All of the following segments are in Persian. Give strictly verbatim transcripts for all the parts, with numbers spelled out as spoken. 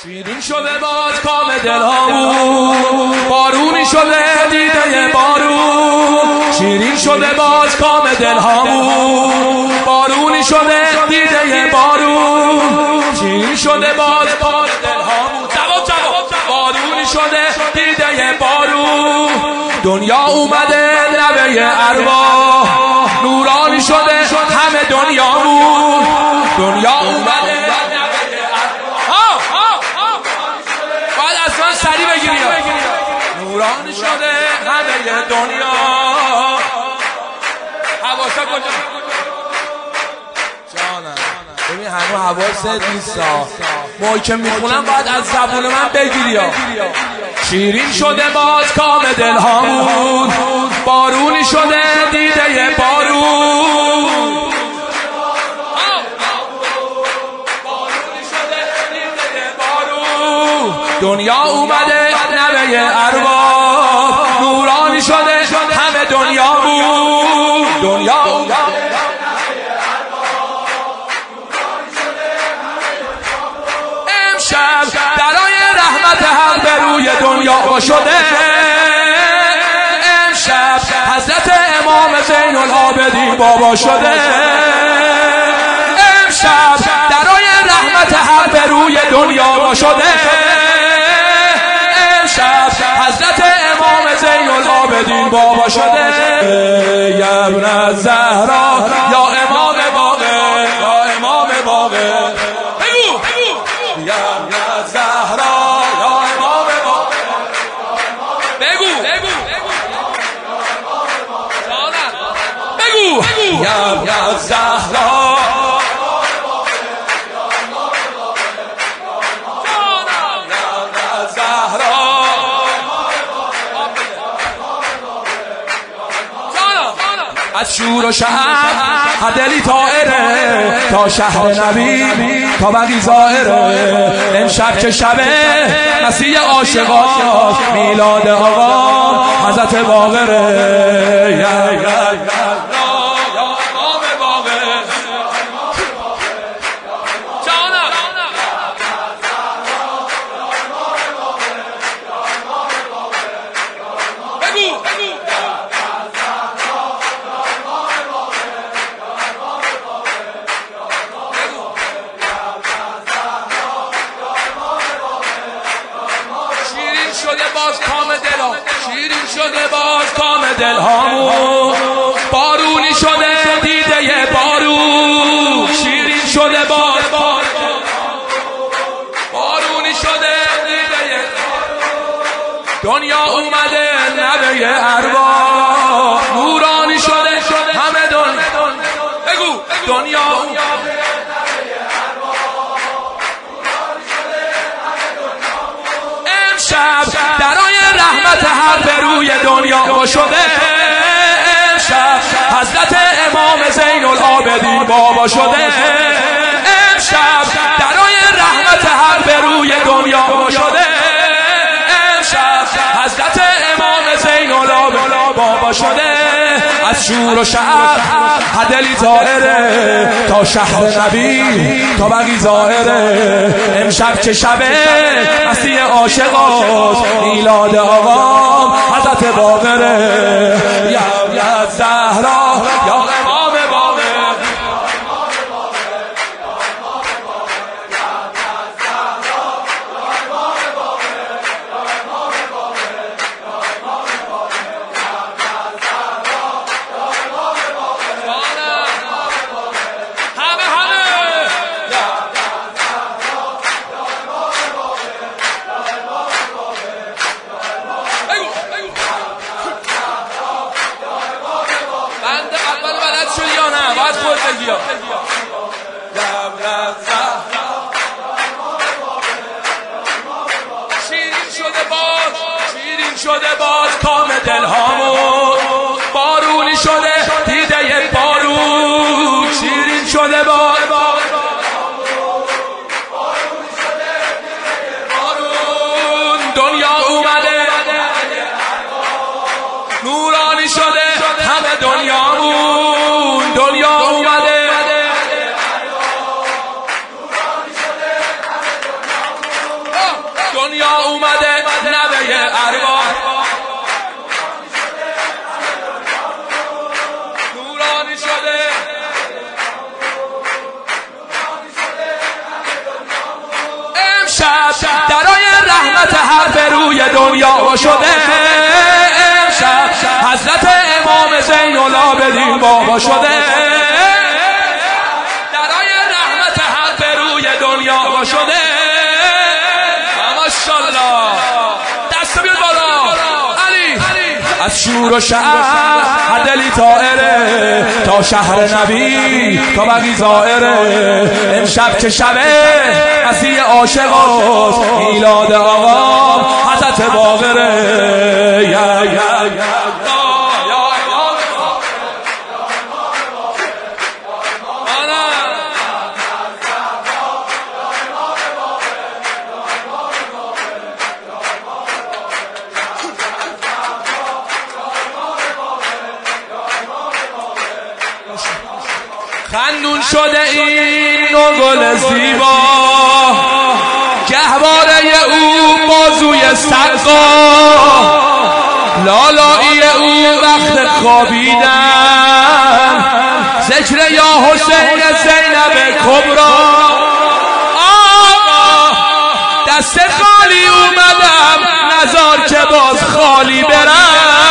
شیرین شده باز کام دلهامون، بارونی شده دیده بارون. شیرین شده باز کام دلهامون، بارونی شده دیده بارون. شیرین شده باز کام دلهامون، جواب جواب بارونی شده دیده بارون. دنیا اومده لبه ارواح، نورانی شده همه دنیامون. دنیا اومده سری بگیری نورانی شده همه دنیا. حواسه کجا جانم؟ ببین هنو حواست نیستا، موی که میخونم باید از زبون من بگیری. شیرین شده باز کام دلهامون، بارونی شده دیده بارون. دنیا اومده نبه ارواح، نورانی شده همه دنیا بود. دنیا اومده امشب درای رحمت حق به روی دنیا شده. امشب حضرت امام زین العابدین بابا شده. امشب درای رحمت حق به روی دنیا شده. حضرت امام زین العابدین بابا شده. یا ابن زهرا یا امام باقر، یا امام باقر. بگو بگو یا ابن زهرا یا امام باقر. بگو بگو بگو یا ابن زهرا. از شور و شهر دلی طائره، تا شهر نبی تا بقی ظاهره. امشب که شبه مسیح عاشقان، میلاد آقا حضرت باقره. یا یا یا باز کام دلها، شیرین شده باز کام دلهامون، بارونی شده دیده بارون. شیرین شده باز باز بارونی شده دیده دنیا اومده نبه ارواح، نورانی شده همه دنیا. بگو دنیا اومده امشب درای رحمت حق به روی دنیا شده. امشب حضرت امام زین العابدین بابا شده. امشب درای رحمت حق به روی دنیا شده. امشب حضرت امام زین العابدین بابا شده. از شور و شهر دلی طائره، تا شهر نبی تا بقی ظاهره. امشب که شبه مسیح عاشقاست، میلاد آقا حضرت باقره. یا یا زهرا یا امام باقر. باید خود بگی شیرین شده باز، شیرین شده باز کام دلهامون، بارونی شده دیده بارون. شیرین شده باز بارون. دنیا اومده نورانی شده همه دنیامون. دنیا اومده دنیا اومده نوه ارواح، نورانی شده امشب درای رحمت حق روی دنیا شده. امشب حضرت امام زین العابدین بابا شده. درای رحمت حق روی دنیا شده. ماشاءالله دست بیاد بالا علی. از شور و شهر دلی طائره تا شهر نبی تا بقی زائره. امشب که شبه مسیح عاشقاست میلاد آقا حضرت باقره. یا یا یا خندون شده این نوگل زیبا، گهواره او بازوی سقا، لالایی او وقت خوابیدن، ذکر یا حسین زینب کبرا. آقا دست خالی اومدم نزار که باز خالی برم.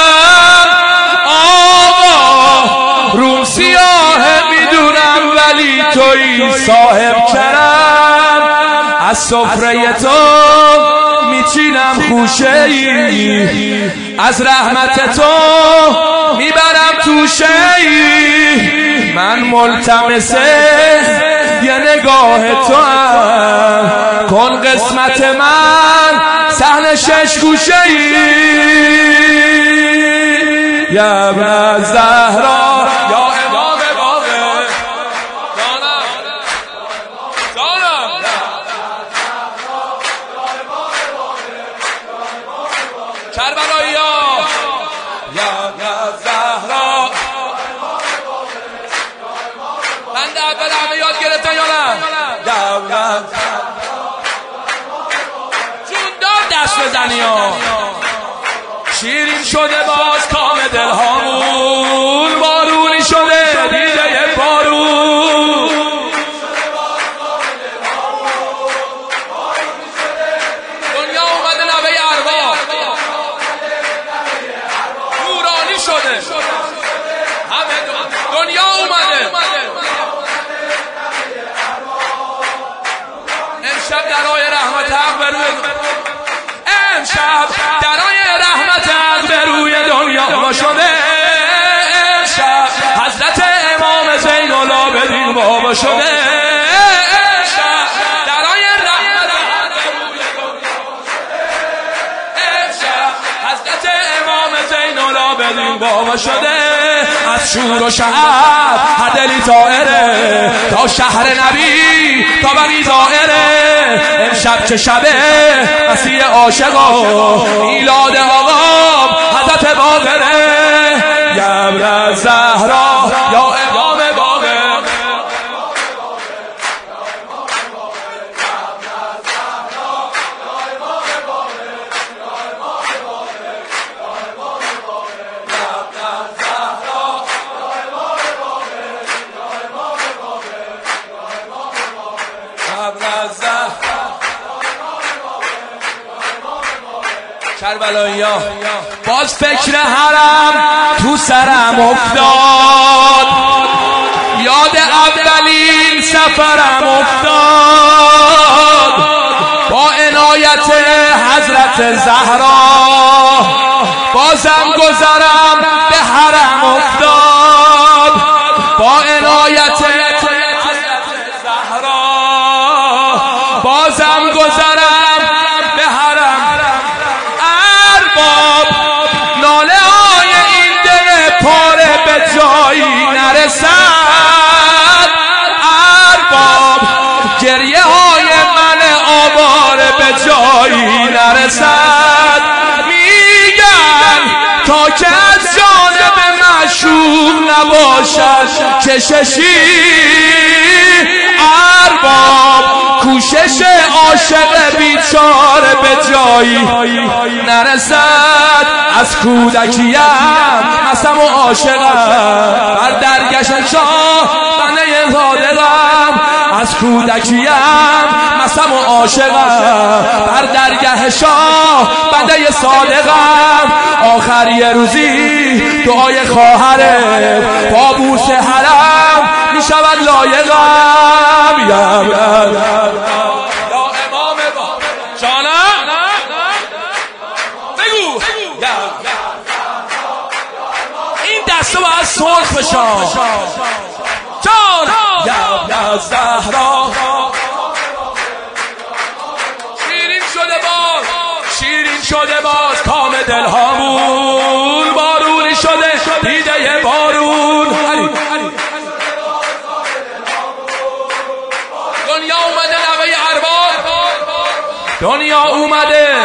آقا روم سیاه میدونم ولی توی صاحب کرم. از سفره تو میچینم خوشه ای، از رحمت تو میبرم توشه ای. من ملتمسه یه نگاه تو هم، کن قسمت من صحن شش گوشه ای. یا ابن زهرا یا امام باقر جانم جانم کربلایی ها یا ابن زهرا. بنده اول همه یاد گرفتن یا نه؟ یا ابن جون دار دست بزنی ها. شیرین شده باز کام دلهامون، بارونی شده دیده بارون. دنیا اومده نوه ارواح، نورانی شده همه دنیا اومده. امشب درای رحمت حق بروی امشب درای رحمت حق به روی دنیا شده. امشب حضرت امام زین العابدین بابا شده. امشب درای رحمت حق به روی دنیا شده. امشب حضرت امام زین العابدین بابا شده. از شور و شهر دلی طائره تا شهر نبی تا بقی زائره. امشب چه شبه مسیح عاشقا میلاد آقا حضرت باقره. یا ابن زهرا یا امام باقر کربلایی ها. باز فکر حرم تو سرم افتاد، یاد اولین سفرم افتاد. با عنایت حضرت زهرا بازم گذرم به حرم افتاد. با عنایت حضرت زهرا بازم گذرم به حرم. ارباب ناله های این دل پاره به جایی نرسد. ارباب گریه های من آواره به جایی نرسد. میگن تا که از جانب معشوق نباشد کششی. ارباب کوشش عاشق بیچاره به جایی نرسد. از کودکیم مستم و عاشقم، بر درگشت شاه بنده صادقم. از کودکیم مستم و عاشقم، بر درگه شاه بنده صادقم. آخر یه روزی دعای خواهره با بوس حرم می شود لایقم. یا امام با جانم بگو این دسته باید سرخ بشن جان. یا زهرا شیرین شده باز، شیرین شده باز کام دلهامون. بارونی شده دیده بارون. دنیا اومده نوه ارباب، دنیا اومده.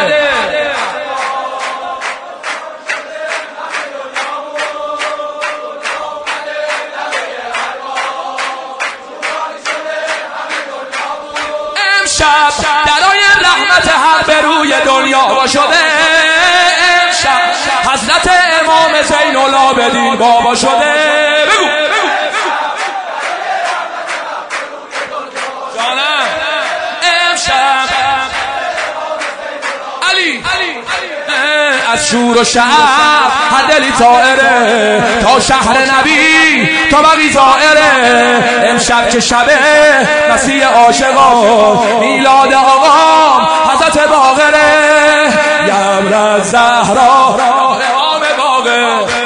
امشب درای رحمت حق به روی دنیا با شده. امشب حضرت امام زین العابدین بابا شده. بگو جانم امشب علی از شور و شعف هر دلی طائره، تا شهر نبی تا بقی زائره. امشب که شبه مسیح عاشقان، میلاد آقا حضرت باقره. یمر زهرا امام باقر